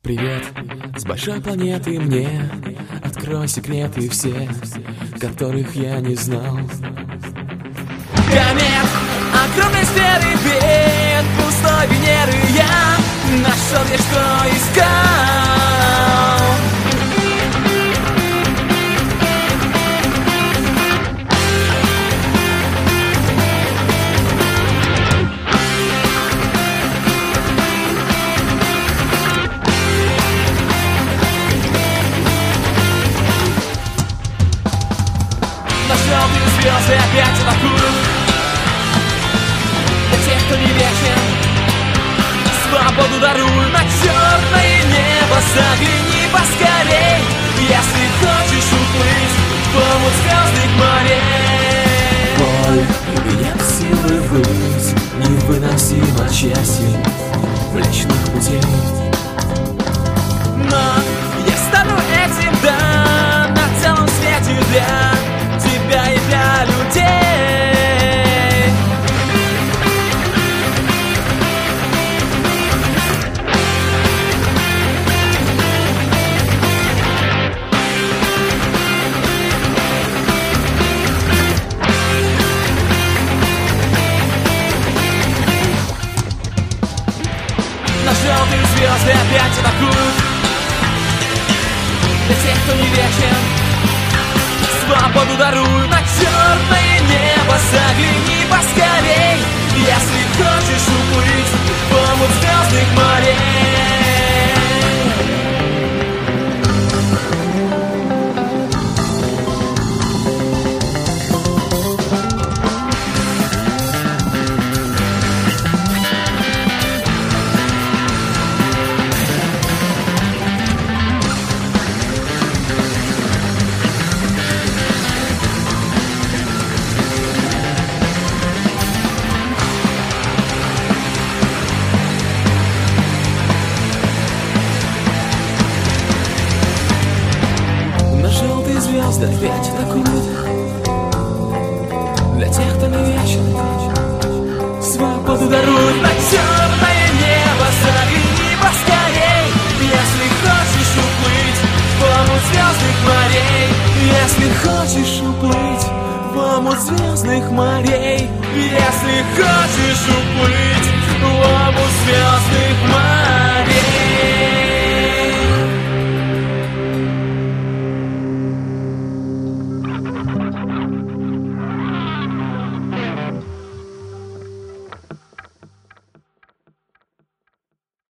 Привет, с большой планеты мне открой секреты все, которых я не знал. Комет, огромной сферы бед, пустой Венеры я нашел я, что искал. Желтые звезды опять вокруг. Для тех, кто не вечен, свободу даруй. На черное небо загляни поскорей, если хочешь уплыть в омут звездных морей. Боль, нет силы быть, невыносимо счастье Млечных путей. Но я стану этим, да, на целом свете для тебя и для людей. На желтые звезды опять вокруг. Для тех, кто не вечен, свободу даруй. На черное небо загляни поскорей, если хочешь уплыть в омут звездных морей. Звезды опять атакуют. Для тех, кто не вечен, свободу даруй. На черное небо загляни поскорей, если хочешь уплыть в омут звездных морей. Если хочешь уплыть в омут звездных морей. Если хочешь уплыть